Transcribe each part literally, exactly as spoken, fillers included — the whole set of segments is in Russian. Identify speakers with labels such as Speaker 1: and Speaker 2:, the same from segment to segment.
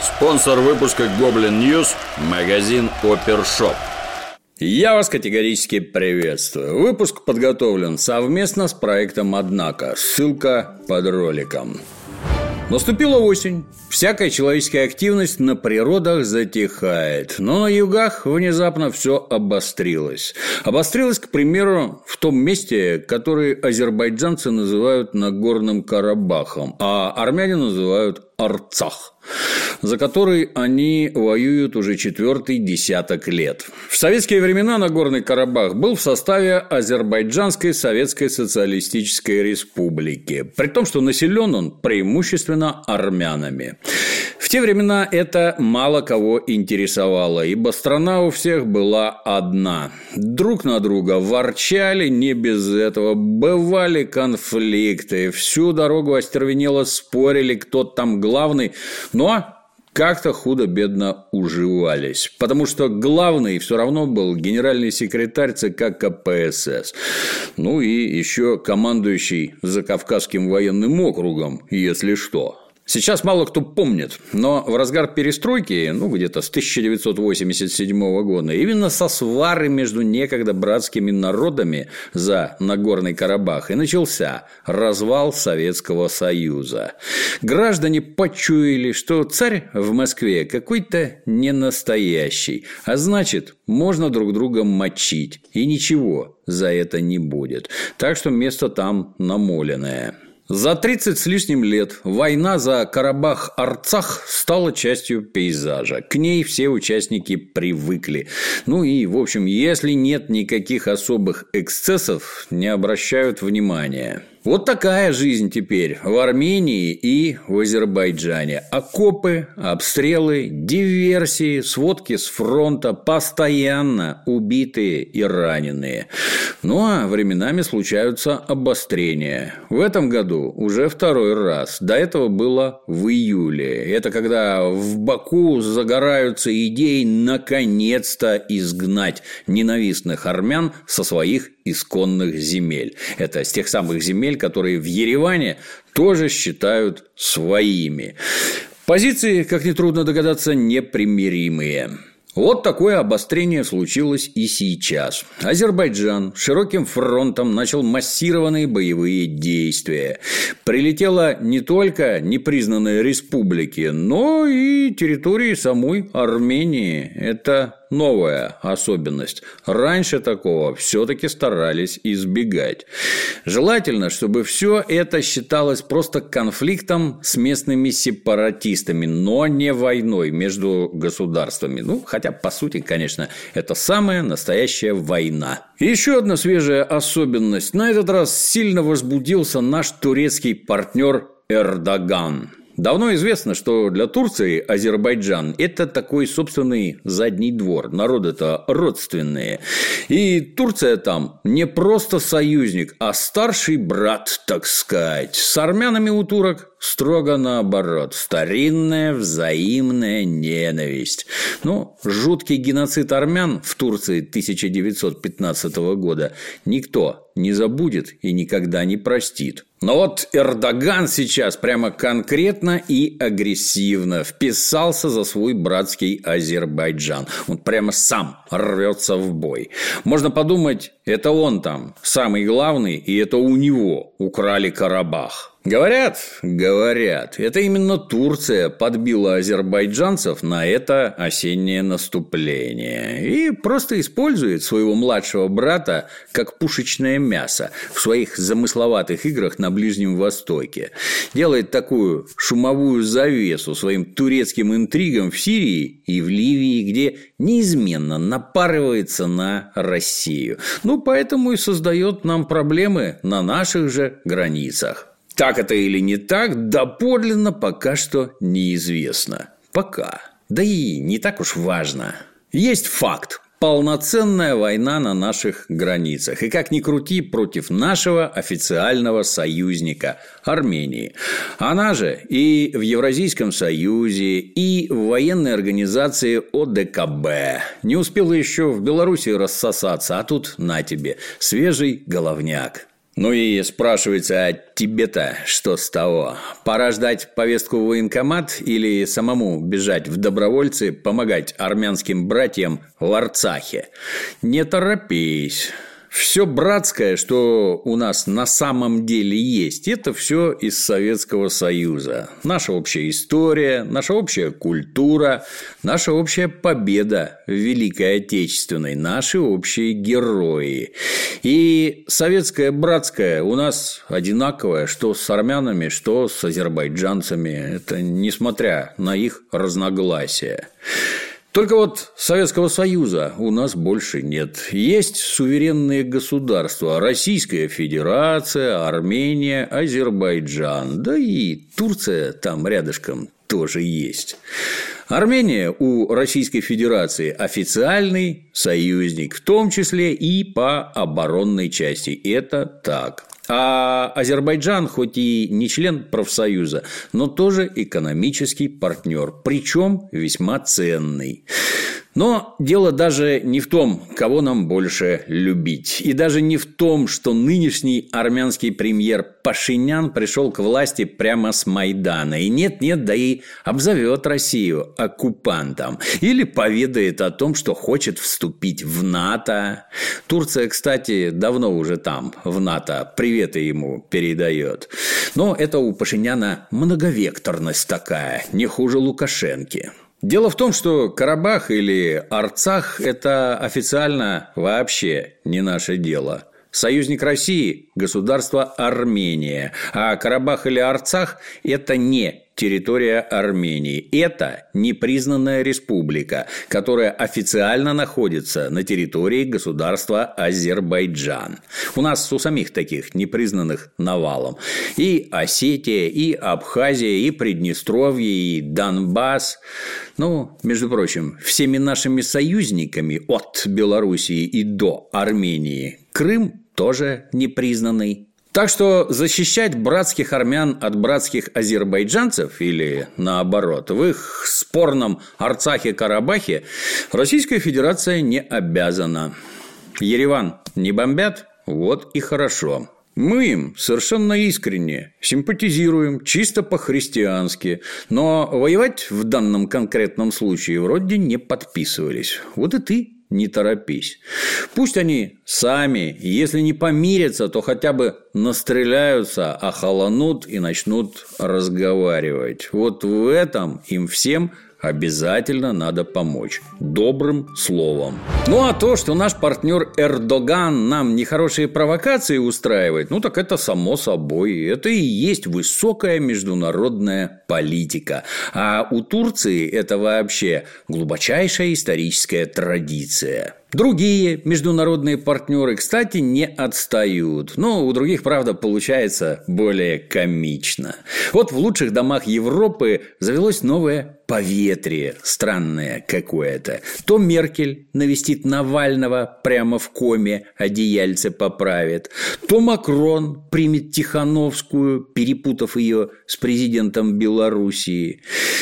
Speaker 1: Спонсор выпуска Гоблин Ньюс – магазин Опершоп.
Speaker 2: Я вас категорически приветствую. Выпуск подготовлен совместно с проектом «Однако». Ссылка под роликом. Наступила осень. Всякая человеческая активность на природах затихает. Но на югах внезапно все обострилось. Обострилось, к примеру, в том месте, которое азербайджанцы называют Нагорным Карабахом, а армяне называют Арцах, за который они воюют уже четвертый десяток лет. В советские времена Нагорный Карабах был в составе Азербайджанской Советской Социалистической Республики, при том, что населен он преимущественно армянами. В те времена это мало кого интересовало, ибо страна у всех была одна. Друг на друга ворчали, не без этого, бывали конфликты, всю дорогу остервенело спорили, кто там главный, но как-то худо-бедно уживались, потому что главный все равно был генеральный секретарь ЦК КПСС, ну и еще командующий Закавказским военным округом, если что. Сейчас мало кто помнит, но в разгар перестройки, ну, где-то с тысяча девятьсот восемьдесят седьмого года, именно со свары между некогда братскими народами за Нагорный Карабах и начался развал Советского Союза. Граждане почуяли, что царь в Москве какой-то ненастоящий, а значит, можно друг друга мочить, и ничего за это не будет. Так что место там намоленное. За тридцать с лишним лет война за Карабах-Арцах стала частью пейзажа. К ней все участники привыкли. Ну и, в общем, если нет никаких особых эксцессов, не обращают внимания. Вот такая жизнь теперь в Армении и в Азербайджане. Окопы, обстрелы, диверсии, сводки с фронта, постоянно убитые и раненые. Ну а временами случаются обострения. В этом году уже второй раз. До этого было в июле. Это когда в Баку загораются идеи наконец-то изгнать ненавистных армян со своих исконных земель. Это с тех самых земель, которые в Ереване тоже считают своими. Позиции, как нетрудно догадаться, непримиримые. Вот такое обострение случилось и сейчас. Азербайджан широким фронтом начал массированные боевые действия. Прилетело не только непризнанные республики, но и территории самой Армении. Это новая особенность. Раньше такого все-таки старались избегать. Желательно, чтобы все это считалось просто конфликтом с местными сепаратистами, но не войной между государствами. Ну, хотя, по сути, конечно, это самая настоящая война. Еще одна свежая особенность. На этот раз сильно возбудился наш турецкий партнер Эрдоган. Давно известно, что для Турции Азербайджан – это такой собственный задний двор, народы-то родственные. И Турция там не просто союзник, а старший брат, так сказать. С армянами у турок строго наоборот – старинная взаимная ненависть. Но жуткий геноцид армян в Турции тысяча девятьсот пятнадцатого года никто не забудет и никогда не простит. Но вот Эрдоган сейчас прямо конкретно и агрессивно вписался за свой братский Азербайджан. Он прямо сам рвется в бой. Можно подумать, это он там самый главный, и это у него украли Карабах. Говорят, говорят, это именно Турция подбила азербайджанцев на это осеннее наступление и просто использует своего младшего брата как пушечное мясо в своих замысловатых играх на Ближнем Востоке. Делает такую шумовую завесу своим турецким интригам в Сирии и в Ливии, где неизменно напарывается на Россию. Ну, поэтому и создает нам проблемы на наших же границах. Так это или не так, доподлинно пока что неизвестно. Пока. Да и не так уж важно. Есть факт. Полноценная война на наших границах. И как ни крути, против нашего официального союзника – Армении. Она же и в Евразийском союзе, и в военной организации О Д К Б. Не успела еще в Белоруссии рассосаться, а тут на тебе свежий головняк. Ну и спрашивается, а тебе-то что с того? Пора ждать повестку в военкомат или самому бежать в добровольцы, помогать армянским братьям в Арцахе? Не торопись. Все братское, что у нас на самом деле есть, это все из Советского Союза. Наша общая история, наша общая культура, наша общая победа в Великой Отечественной, наши общие герои. И советское братское у нас одинаковое, что с армянами, что с азербайджанцами. Это несмотря на их разногласия. Только вот Советского Союза у нас больше нет. Есть суверенные государства: Российская Федерация, Армения, Азербайджан, да и Турция там рядышком тоже есть. Армения у Российской Федерации официальный союзник, в том числе и по оборонной части. Это так. А Азербайджан, хоть и не член профсоюза, но тоже экономический партнер, причем весьма ценный. Но дело даже не в том, кого нам больше любить, и даже не в том, что нынешний армянский премьер Пашинян пришел к власти прямо с Майдана, и нет-нет, да и обзовет Россию оккупантом, или поведает о том, что хочет вступить в НАТО. Турция, кстати, давно уже там, в НАТО, приветы ему передает. Но это у Пашиняна многовекторность такая, не хуже Лукашенки. Дело в том, что Карабах или Арцах – это официально вообще не наше дело. Союзник России – государство Армения, а Карабах или Арцах – это не территория Армении. Это непризнанная республика, которая официально находится на территории государства Азербайджан. У нас у самих таких непризнанных навалом. И Осетия, и Абхазия, и Приднестровье, и Донбасс. Ну, между прочим, всеми нашими союзниками от Белоруссии и до Армении Крым тоже непризнанный. Так что защищать братских армян от братских азербайджанцев или наоборот в их спорном Арцахе-Карабахе Российская Федерация не обязана. Ереван не бомбят? Вот и хорошо. Мы им совершенно искренне симпатизируем, чисто по-христиански, но воевать в данном конкретном случае вроде не подписывались. Вот и ты не торопись. Пусть они сами, если не помирятся, то хотя бы настреляются, охолонут и начнут разговаривать. Вот в этом им всем обязательно надо помочь. Добрым словом. Ну, а то, что наш партнер Эрдоган нам нехорошие провокации устраивает, ну, так это само собой. Это и есть высокая международная политика. А у Турции это вообще глубочайшая историческая традиция. Другие международные партнеры, кстати, не отстают. Но у других, правда, получается более комично. Вот в лучших домах Европы завелось новое поветрие, странное какое-то. То Меркель навестит Навального прямо в коме, одеяльце поправит, то Макрон примет Тихановскую, перепутав ее с президентом Белоруссии.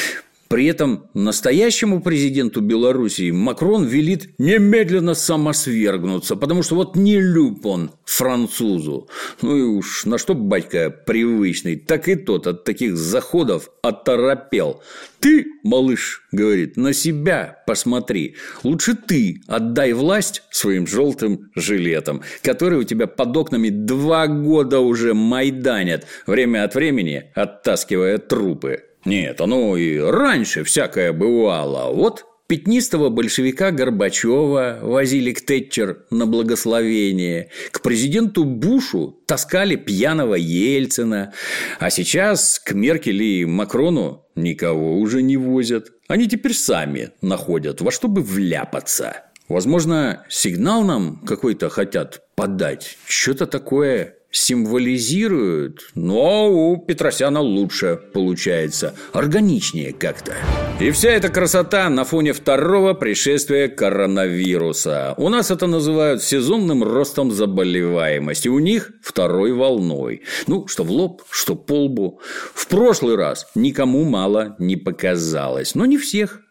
Speaker 2: При этом настоящему президенту Белоруссии Макрон велит немедленно самосвергнуться, потому что вот не люб он французу. Ну и уж на что батька привычный, так и тот от таких заходов оторопел. Ты, малыш, говорит, на себя посмотри. Лучше ты отдай власть своим желтым жилетам, которые у тебя под окнами два года уже майданят, время от времени оттаскивая трупы. Нет, оно и раньше всякое бывало. Вот пятнистого большевика Горбачева возили к Тэтчер на благословение, к президенту Бушу таскали пьяного Ельцина, а сейчас к Меркель и Макрону никого уже не возят. Они теперь сами находят, во что бы вляпаться. Возможно, сигнал нам какой-то хотят подать, что-то такое символизируют, но у Петросяна лучше получается, органичнее как-то. И вся эта красота на фоне второго пришествия коронавируса. У нас это называют сезонным ростом заболеваемости, у них второй волной. Ну, что в лоб, что по лбу. В прошлый раз никому мало не показалось, но не всех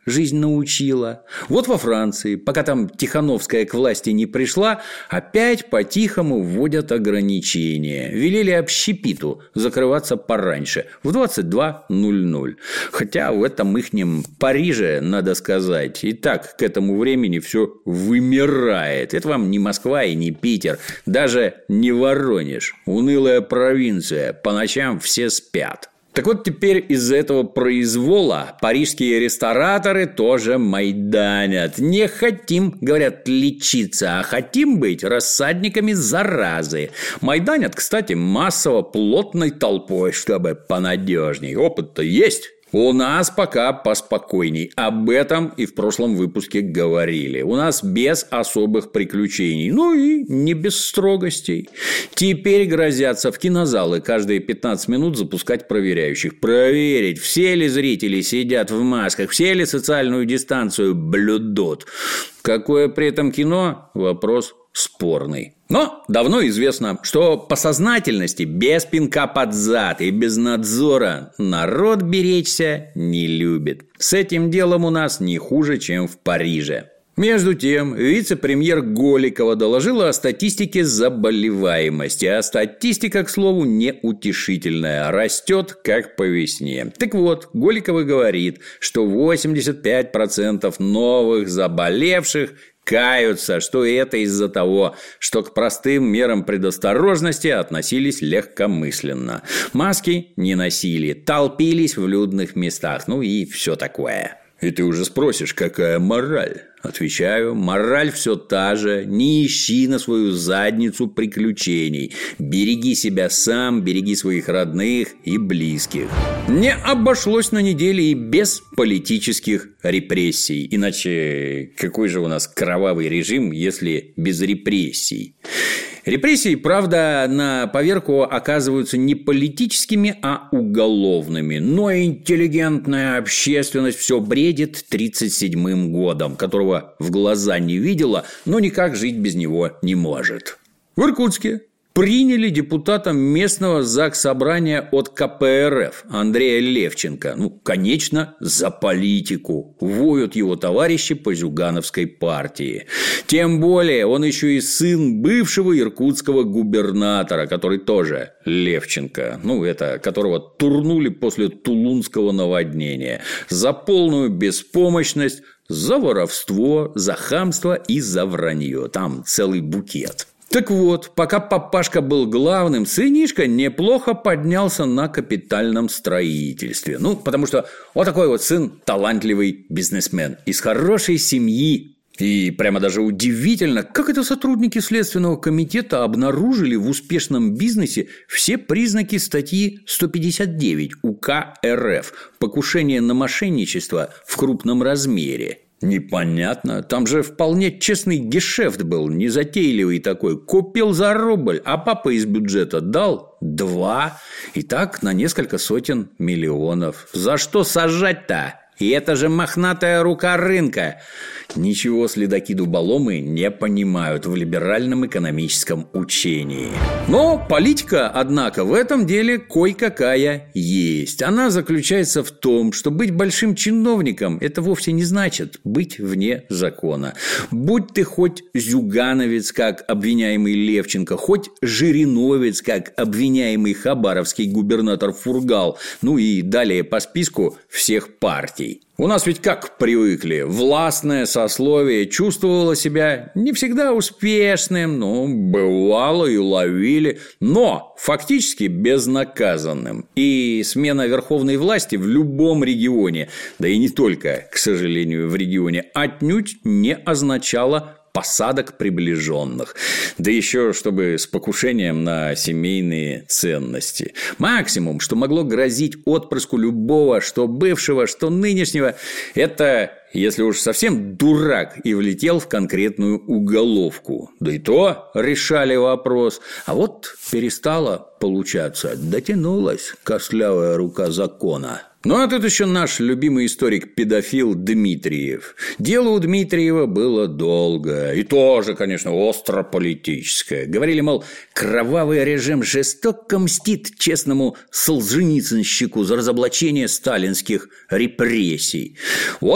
Speaker 2: жизнь научила. Вот во Франции, пока там Тихановская к власти не пришла, опять по-тихому вводят ограничения. Велели общепиту закрываться пораньше, в двадцать два ноль ноль. Хотя в этом ихнем Париже, надо сказать, и так к этому времени все вымирает. Это вам не Москва и не Питер, даже не Воронеж. Унылая провинция, по ночам все спят. Так вот, теперь из-за этого произвола парижские рестораторы тоже майданят. Не хотим, говорят, лечиться, а хотим быть рассадниками заразы. Майданят, кстати, массово, плотной толпой, чтобы понадежней. Опыт-то есть. У нас пока поспокойней. Об этом и в прошлом выпуске говорили. У нас без особых приключений. Ну и не без строгостей. Теперь грозятся в кинозалы каждые пятнадцать минут запускать проверяющих. Проверить, все ли зрители сидят в масках, все ли социальную дистанцию блюдут. Какое при этом кино? Вопрос спорный. Но давно известно, что по сознательности без пинка под зад и без надзора народ беречься не любит. С этим делом у нас не хуже, чем в Париже. Между тем, вице-премьер Голикова доложила о статистике заболеваемости. А статистика, к слову, неутешительная. Растет, как по весне. Так вот, Голикова говорит, что восемьдесят пять процентов новых заболевших каются, что это из-за того, что к простым мерам предосторожности относились легкомысленно. Маски не носили, толпились в людных местах, ну и все такое. И ты уже спросишь, какая мораль? Отвечаю, мораль все та же. Не ищи на свою задницу приключений. Береги себя сам, береги своих родных и близких. Не обошлось на неделе и без политических репрессий. Иначе какой же у нас кровавый режим, если без репрессий? Репрессии, правда, на поверку оказываются не политическими, а уголовными. Но интеллигентная общественность все бредит тридцать седьмым годом, которого в глаза не видела, но никак жить без него не может. В Иркутске приняли депутатом местного заксобрания от ка пэ эр эф Андрея Левченко. Ну, конечно, за политику. Воют его товарищи по Зюгановской партии. Тем более, он еще и сын бывшего иркутского губернатора, который тоже Левченко. Ну, это которого турнули после тулунского наводнения. За полную беспомощность, за воровство, за хамство и за вранье. Там целый букет. Так вот, пока папашка был главным, сынишка неплохо поднялся на капитальном строительстве. Ну, потому что вот такой вот сын талантливый бизнесмен из хорошей семьи. И прямо даже удивительно, как это сотрудники Следственного комитета обнаружили в успешном бизнесе все признаки статьи сто пятьдесят девять УК эр эф «Покушение на мошенничество в крупном размере». Непонятно. Там же вполне честный гешефт был, незатейливый такой. Купил за рубль, а папа из бюджета дал два. И так на несколько сотен миллионов. За что сажать-то? И это же мохнатая рука рынка. Ничего следаки-дуболомы не понимают в либеральном экономическом учении. Но политика, однако, в этом деле кое-какая есть. Она заключается в том, что быть большим чиновником – это вовсе не значит быть вне закона. Будь ты хоть зюгановец, как обвиняемый Левченко, хоть жириновец, как обвиняемый хабаровский губернатор Фургал, ну и далее по списку всех партий. У нас ведь как привыкли, властное сословие чувствовало себя не всегда успешным, но бывало и ловили, но фактически безнаказанным. И смена верховной власти в любом регионе, да и не только, к сожалению, в регионе, отнюдь не означала посадок приближенных. Да еще чтобы с покушением на семейные ценности. Максимум, что могло грозить отпрыску любого, что бывшего, что нынешнего, это если уж совсем дурак и влетел в конкретную уголовку. Да и то решали вопрос. А вот перестало получаться, дотянулась костлявая рука закона. Ну, а тут еще наш любимый историк-педофил Дмитриев. Дело у Дмитриева было долго. И тоже, конечно, остро-политическое. Говорили, мол, кровавый режим жестоко мстит честному солженицынщику за разоблачение сталинских репрессий. Вот это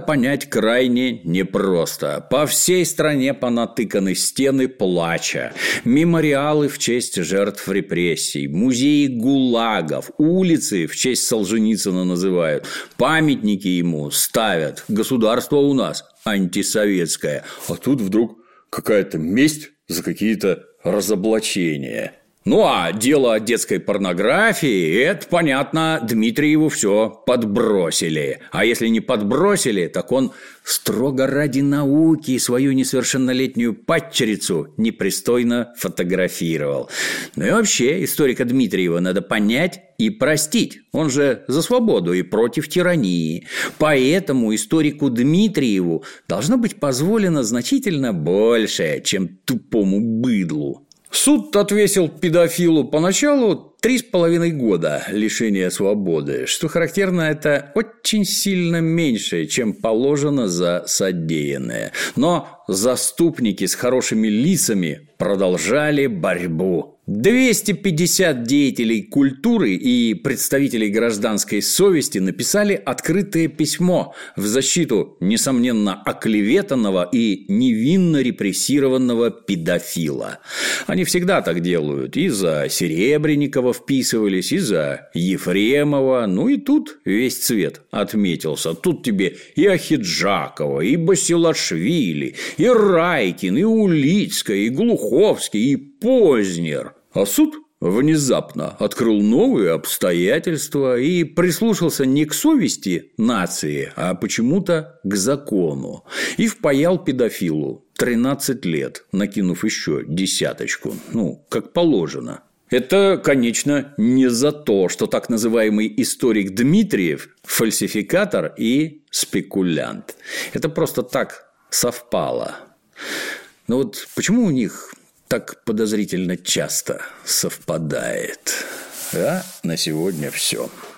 Speaker 2: понять крайне непросто. По всей стране понатыканы стены плача, мемориалы в честь жертв репрессий, музеи гулагов, улицы в честь Солженицына называют, памятники ему ставят. Государство у нас антисоветское, а тут вдруг какая-то месть за какие-то разоблачения. Ну, а дело о детской порнографии, это, понятно, Дмитриеву все подбросили. А если не подбросили, так он строго ради науки свою несовершеннолетнюю падчерицу непристойно фотографировал. Ну и вообще, историка Дмитриева надо понять и простить. Он же за свободу и против тирании. Поэтому историку Дмитриеву должно быть позволено значительно больше, чем тупому быдлу. Суд отвесил педофилу поначалу три с половиной года лишения свободы. Что характерно, это очень сильно меньше, чем положено за содеянное. Но заступники с хорошими лицами продолжали борьбу. двести пятьдесят деятелей культуры и представителей гражданской совести написали открытое письмо в защиту, несомненно, оклеветанного и невинно репрессированного педофила. Они всегда так делают. И за Серебренникова вписывались, и за Ефремова. Ну и тут весь цвет отметился. Тут тебе и Ахиджакова, и Басилашвили, и Райкин, и Улицкая, и Глуховский, и Познер. А суд внезапно открыл новые обстоятельства и прислушался не к совести нации, а почему-то к закону. И впаял педофилу тринадцать лет, накинув еще десяточку. Ну, как положено. Это, конечно, не за то, что так называемый историк Дмитриев – фальсификатор и спекулянт. Это просто так совпало. Но вот почему у них так подозрительно часто совпадает? А на сегодня все.